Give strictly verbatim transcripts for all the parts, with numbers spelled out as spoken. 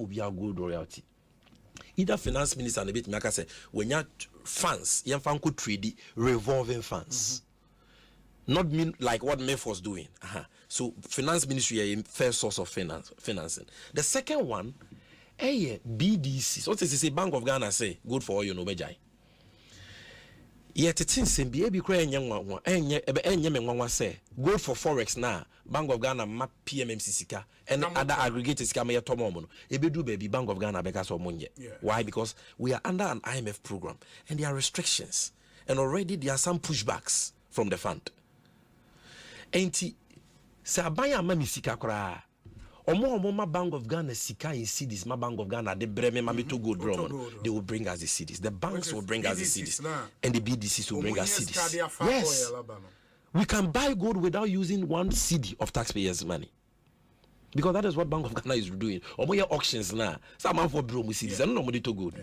be a gold royalty. Either finance minister and a bit, like I say, when you funds, you can trade revolving funds. Mm-hmm. Not mean like what M E F was doing. Uh-huh. So finance ministry is a first source of finance financing. The second one, a B D C. So what is it? Bank of Ghana say good for all you know, Bejai. Yet it seems to be a big crying young one, and yet a say good for forex now. Bank of Ghana map P M M C Sika and other aggregators come here tomorrow. Ebi do baby Bank of Ghana because of money. Why? Because we are under an I M F program and there are restrictions, and already there are some pushbacks from the fund. Enti sabaya mami sika kra. Omo omo ma Bank of Ghana sika in cities, ma Bank of Ghana de breme ma to go draw. They will bring us the cities. The banks will bring us the cities, and the B D Cs will bring us cities. Yes, we can buy gold without using one cedi of taxpayers' money, because that is what Bank of Ghana is doing. Omo ya auctions now. Some man for bro cities. I don't know money to gold.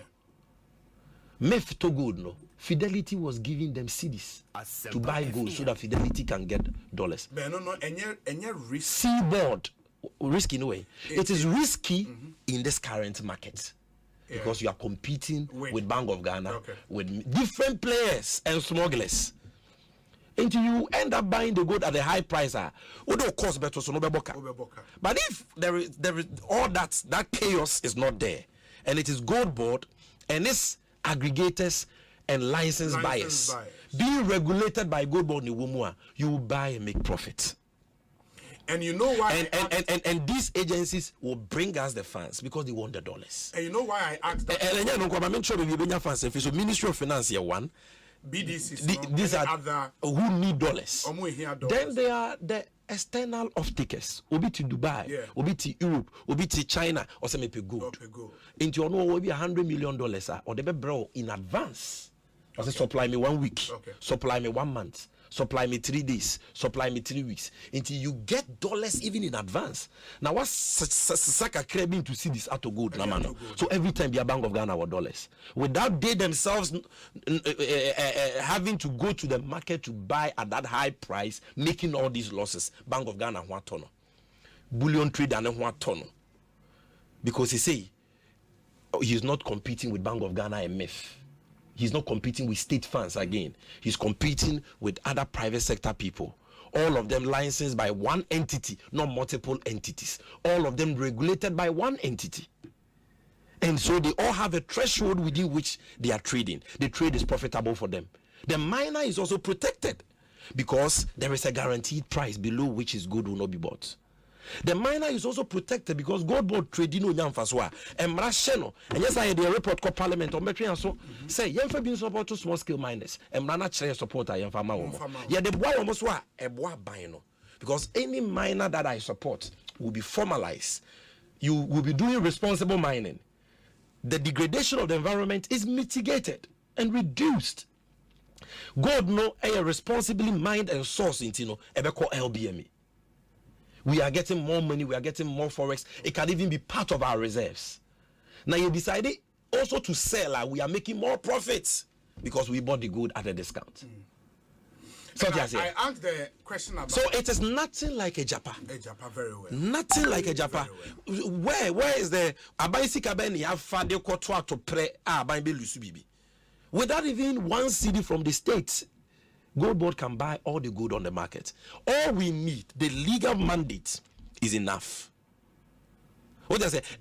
M E F to gold no. Fidelity was giving them cedis to buy gold so that Fidelity can get dollars. But no, no, any any risk. Seaboard. Risky in a way. It, it is risky mm-hmm. in this current market, yeah. because you are competing Wait. with Bank of Ghana, okay. with different players and smugglers. Until you end up buying the gold at a high price, uh, cost better, so no but if there is there is all that that chaos is not there, and it is gold board and its aggregators and licensed License buyers, buyers being regulated by gold board, you will buy and make profit. And you know why and and, and, and and these agencies will bring us the funds because they want the dollars. And you know why I asked that? And yeah, no, I'm sure we will funds. So Ministry of Finance here one. B D Cs. The, no, these are other who need dollars. dollars. Then they are the external off-takers. Obi to Dubai, yeah. Obi to Europe, Obi to China, or some pay gold. Into your no will be a hundred million dollars, or they be bro in advance. I say supply me one week, okay. supply me one month. Supply me three days, supply me three weeks until you get dollars even in advance. Now, what's Saka craving to see this out of gold? So every time be a Bank of Ghana or dollars, without they themselves uh, uh, uh, uh, having to go to the market to buy at that high price, making all these losses. Bank of Ghana one ton, bullion trader and one ton, because he say he's not competing with Bank of Ghana and M E F. He's not competing with state funds again. He's competing with other private sector people. All of them licensed by one entity, not multiple entities. All of them regulated by one entity. And so they all have a threshold within which they are trading. The trade is profitable for them. The miner is also protected because there is a guaranteed price below which his gold will not be bought. The miner is also protected because gold board trading no nyamfaswa and mrasheno and yes I had a report called parliament on between so mm-hmm. say yemfa being support to small scale miners and mrana chere support a yemfa ma wo yeah the boy almost wa e boy ban no because any miner that I support will be formalized. You will be doing responsible mining. The degradation of the environment is mitigated and reduced. Gold no a responsibly mined and sourced into no ebe call L B M E. We are getting more money, we are getting more forex. It can even be part of our reserves. Now you decided also to sell, uh, we are making more profits because we bought the gold at a discount. Mm. So I, I asked the question about. So it is nothing like a Japa. A Japa, very well. Nothing like a Japa. Well. Where where is the Abaisi Kabeni have fade kotwa to pray ah by Lusubibi? Without even one cedi from the states. Gold board can buy all the gold on the market. All we need, the legal mandate, is enough. What I say?